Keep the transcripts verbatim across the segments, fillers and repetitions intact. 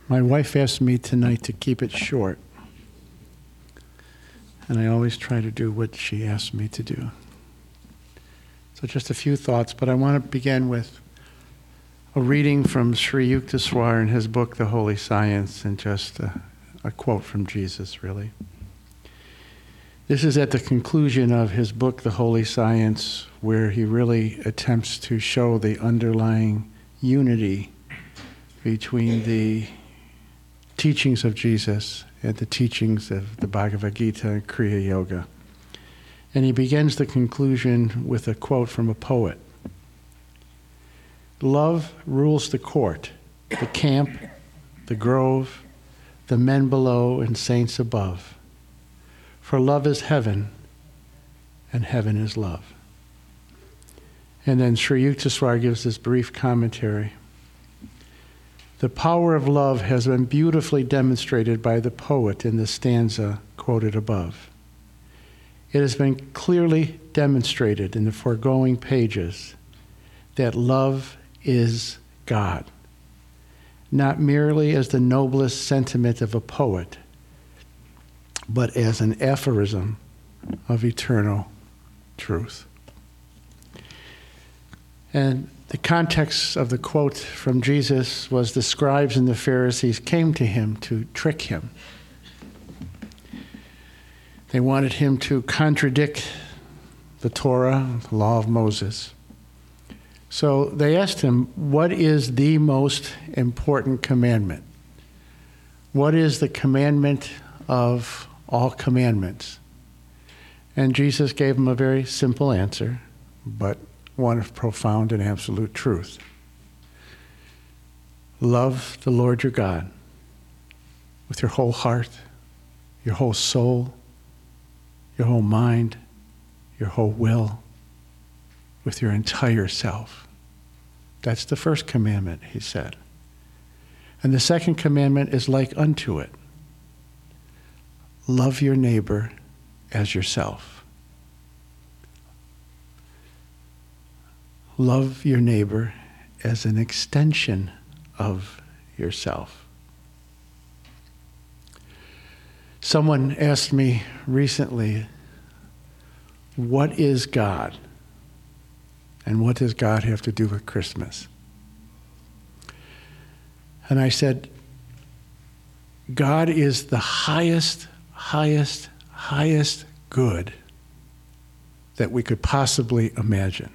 My wife asked me tonight to keep it short, and I always try to do what she asks me to do. So just a few thoughts, but I want to begin with a reading from Sri Yukteswar in his book, The Holy Science, and just a, a quote from Jesus, really. This is at the conclusion of his book, The Holy Science, where he really attempts to show the underlying unity between the teachings of Jesus and the teachings of the Bhagavad Gita and Kriya Yoga. And he begins the conclusion with a quote from a poet. Love rules the court, the camp, the grove, the men below and saints above. For love is heaven, and heaven is love. And then Sri Yukteswar gives this brief commentary. The power of love has been beautifully demonstrated by the poet in the stanza quoted above. It has been clearly demonstrated in the foregoing pages that love is God, not merely as the noblest sentiment of a poet, but as an aphorism of eternal truth. And the context of the quote from Jesus was the scribes and the Pharisees came to him to trick him. They wanted him to contradict the Torah, the law of Moses. So they asked him, what is the most important commandment? What is the commandment of all commandments? And Jesus gave them a very simple answer, but one of profound and absolute truth. Love the Lord your God with your whole heart, your whole soul, your whole mind, your whole will, with your entire self. That's the first commandment, he said. And the second commandment is like unto it. Love your neighbor as yourself. Love your neighbor as an extension of yourself. Someone asked me recently, what is God? And what does God have to do with Christmas? And I said, God is the highest, highest, highest good that we could possibly imagine.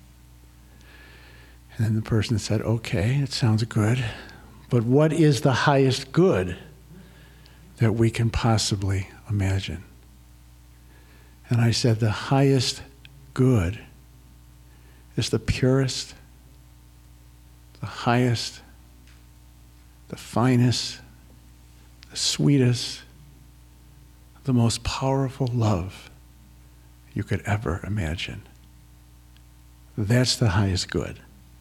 And then the person said, okay, it sounds good, but what is the highest good that we can possibly imagine? And I said, the highest good is the purest, the highest, the finest, the sweetest, the most powerful love you could ever imagine. That's the highest good.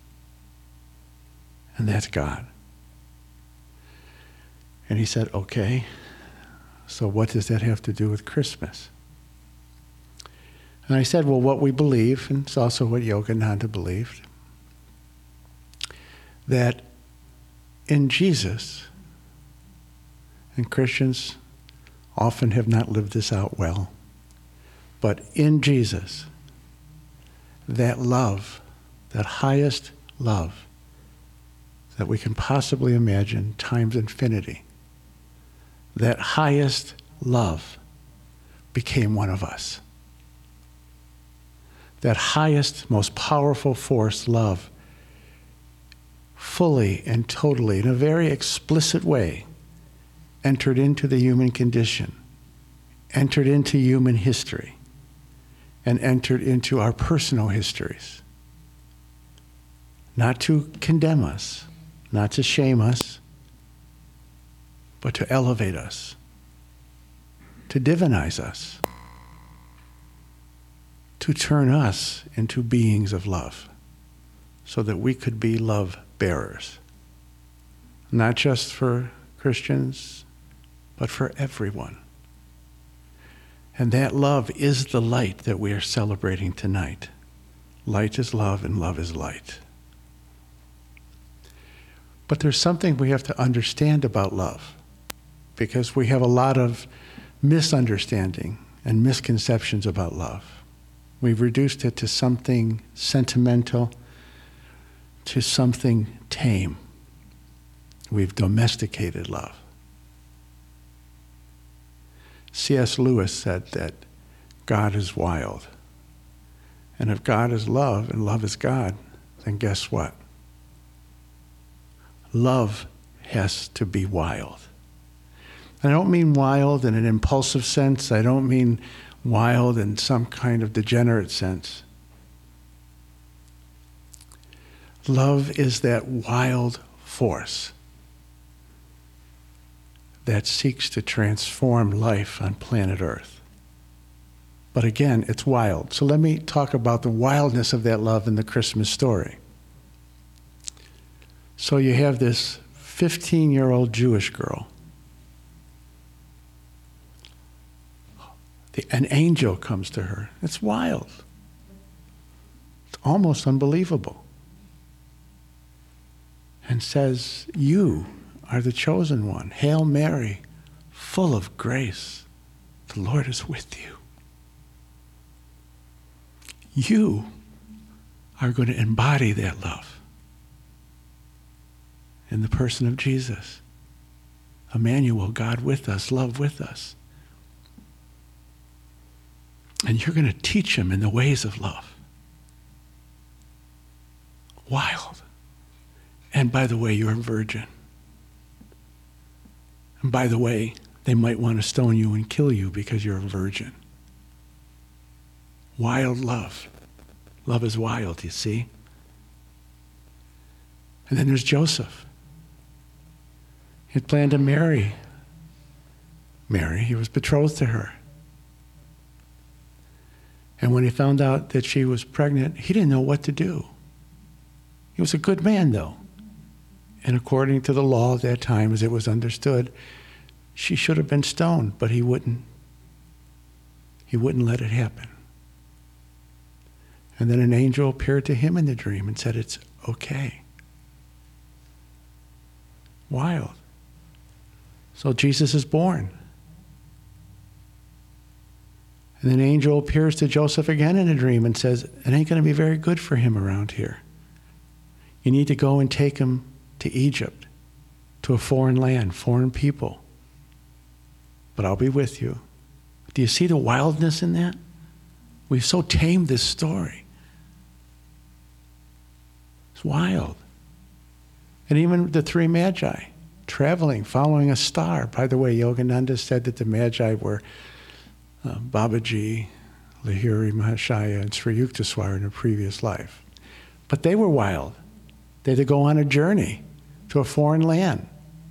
And that's God. And he said, okay, so what does that have to do with Christmas? And I said, well, what we believe, and it's also what Yogananda believed, that in Jesus, and Christians often have not lived this out well, but in Jesus, that love, that highest love that we can possibly imagine times infinity, that highest love became one of us. That highest, most powerful force, love, fully and totally, in a very explicit way, entered into the human condition, entered into human history, and entered into our personal histories. Not to condemn us, not to shame us, but to elevate us, to divinize us, to turn us into beings of love, so that we could be love bearers, not just for Christians, but for everyone. And that love is the light that we are celebrating tonight. Light is love, and love is light. But there's something we have to understand about love, because we have a lot of misunderstanding and misconceptions about love. We've reduced it to something sentimental, to something tame. We've domesticated love. C S Lewis said that God is wild. And if God is love and love is God, then guess what? Love has to be wild. And I don't mean wild in an impulsive sense. I don't mean wild in some kind of degenerate sense. Love is that wild force that seeks to transform life on planet Earth. But again, it's wild. So let me talk about the wildness of that love in the Christmas story. So you have this fifteen-year-old Jewish girl. The, an angel comes to her. It's wild. It's almost unbelievable. And says, "You are the chosen one. Hail Mary, full of grace. The Lord is with you. You are going to embody that love in the person of Jesus. Emmanuel, God with us, love with us. And you're going to teach him in the ways of love." Wild. And by the way, you're a virgin. And by the way, they might want to stone you and kill you because you're a virgin. Wild love. Love is wild, you see? And then there's Joseph. He had planned to marry Mary. He was betrothed to her. And when he found out that she was pregnant, he didn't know what to do. He was a good man, though. And according to the law at that time, as it was understood, she should have been stoned, but he wouldn't. He wouldn't let it happen. And then an angel appeared to him in the dream and said, "It's okay." Wild. So Jesus is born. And then an angel appears to Joseph again in a dream and says, "It ain't going to be very good for him around here. You need to go and take him to Egypt, to a foreign land, foreign people. But I'll be with you." Do you see the wildness in that? We've so tamed this story. It's wild. And even the three magi, traveling, following a star. By the way, Yogananda said that the magi were uh, Babaji, Lahiri Mahashaya, and Sri Yukteswar in a previous life. But they were wild. They had to go on a journey to a foreign land.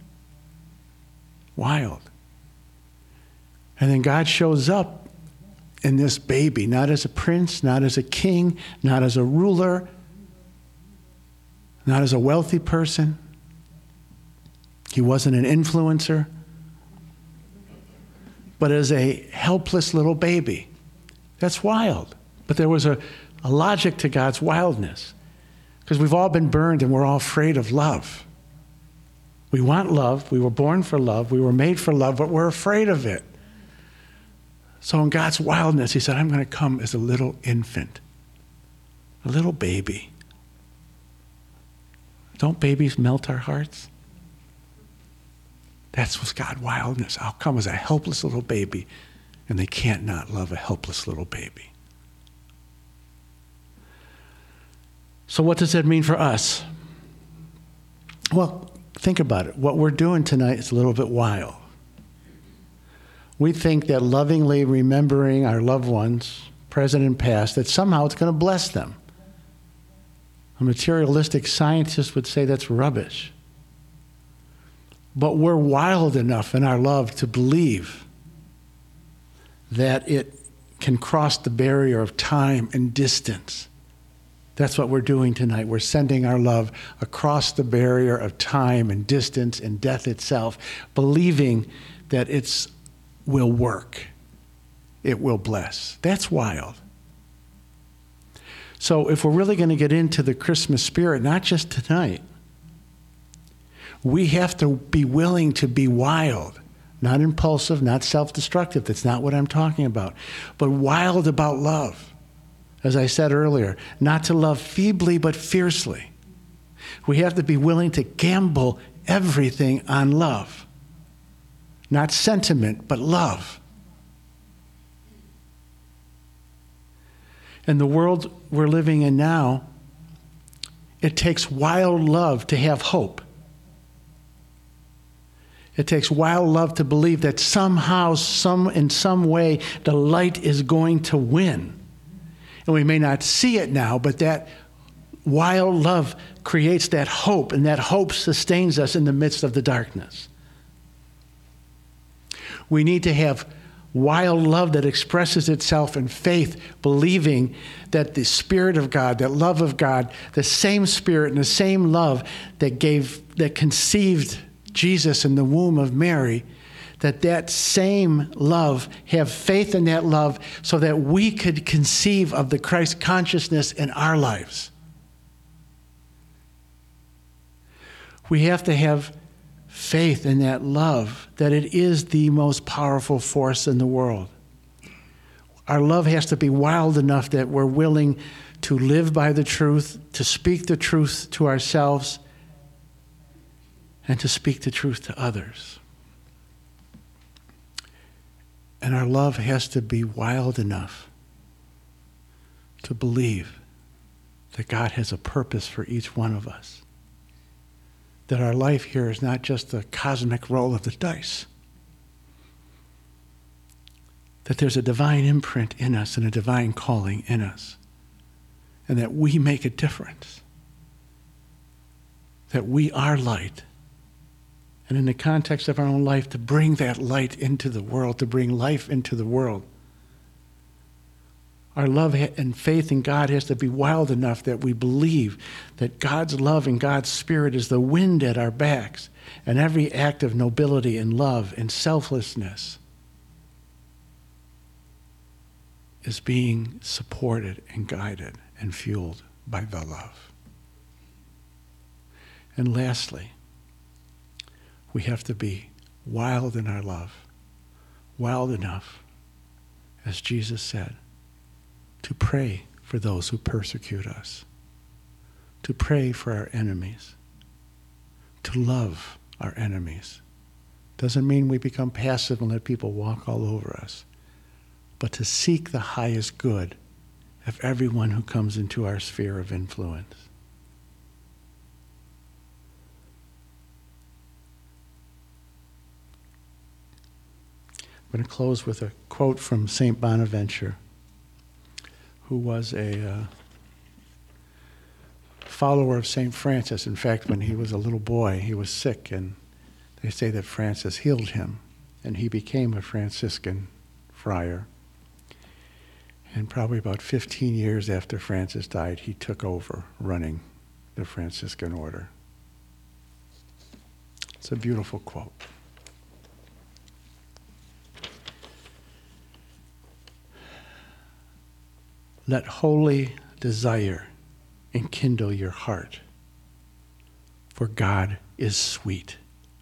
Wild. And then God shows up in this baby, not as a prince, not as a king, not as a ruler, not as a wealthy person. He wasn't an influencer, but as a helpless little baby. That's wild. But there was a, a logic to God's wildness, because we've all been burned and we're all afraid of love. We want love. We were born for love. We were made for love, but we're afraid of it. So in God's wildness, he said, "I'm going to come as a little infant, a little baby." Don't babies melt our hearts? That's what's God's wildness. I'll come as a helpless little baby, and they can't not love a helpless little baby. So what does that mean for us? Well, think about it. What we're doing tonight is a little bit wild. We think that lovingly remembering our loved ones, present and past, that somehow it's going to bless them. A materialistic scientist would say that's rubbish. But we're wild enough in our love to believe that it can cross the barrier of time and distance. That's what we're doing tonight. We're sending our love across the barrier of time and distance and death itself, believing that it's will work. It will bless. That's wild. So if we're really going to get into the Christmas spirit, not just tonight, We have to be willing to be wild, not impulsive, not self-destructive. That's not what I'm talking about. But wild about love. As I said earlier, not to love feebly but fiercely. We have to be willing to gamble everything on love. Not sentiment, but love. In the world we're living in now, it takes wild love to have hope. It takes wild love to believe that somehow, some, in some way, the light is going to win. And we may not see it now, but that wild love creates that hope, and that hope sustains us in the midst of the darkness. We need to have wild love that expresses itself in faith, believing that the Spirit of God, that love of God, the same Spirit and the same love that gave, that conceived Jesus in the womb of Mary, that that same love, have faith in that love so that we could conceive of the Christ consciousness in our lives. We have to have faith in that love, that it is the most powerful force in the world. Our love has to be wild enough that we're willing to live by the truth, to speak the truth to ourselves, and to speak the truth to others. And our love has to be wild enough to believe that God has a purpose for each one of us. That our life here is not just a cosmic roll of the dice. That there's a divine imprint in us and a divine calling in us. And that we make a difference. That we are light. And in the context of our own life, to bring that light into the world, to bring life into the world. Our love and faith in God has to be wild enough that we believe that God's love and God's Spirit is the wind at our backs, and every act of nobility and love and selflessness is being supported and guided and fueled by the love. And lastly, we have to be wild in our love, wild enough, as Jesus said, to pray for those who persecute us, to pray for our enemies, to love our enemies. Doesn't mean we become passive and let people walk all over us, but to seek the highest good of everyone who comes into our sphere of influence. I'm going to close with a quote from Saint Bonaventure, who was a uh, follower of Saint Francis. In fact, when he was a little boy, he was sick, and they say that Francis healed him, and he became a Franciscan friar. And probably about fifteen years after Francis died, he took over running the Franciscan order. It's a beautiful quote. Let holy desire enkindle your heart, for God is sweet.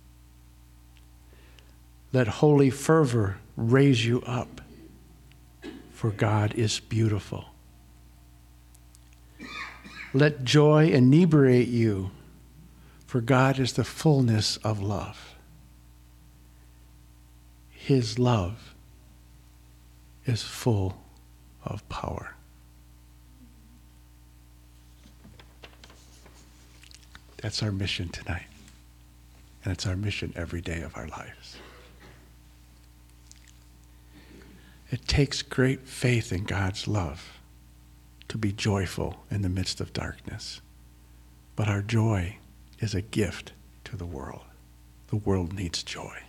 Let holy fervor raise you up, for God is beautiful. Let joy inebriate you, for God is the fullness of love. His love is full of power. That's our mission tonight. And it's our mission every day of our lives. It takes great faith in God's love to be joyful in the midst of darkness. But our joy is a gift to the world. The world needs joy.